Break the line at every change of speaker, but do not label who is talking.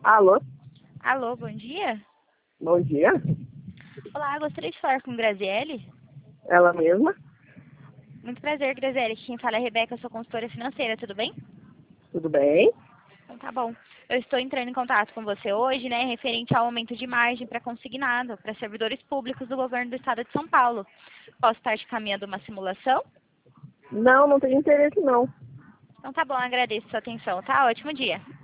Alô,
Alô, bom dia.
bom dia.
Olá, gostaria de falar com Graziele.
Ela mesma?
Muito prazer, Graziele. Quem fala é a Rebeca, sou consultora financeira, tudo bem?
Tudo bem?
Então tá bom. Eu estou entrando em contato com você hoje, né, referente ao aumento de margem para consignado para servidores públicos do governo do estado de São Paulo. Posso estar te caminhando uma simulação?
Não, não tenho interesse não.
Então tá bom, agradeço a sua atenção, tá? Ótimo dia.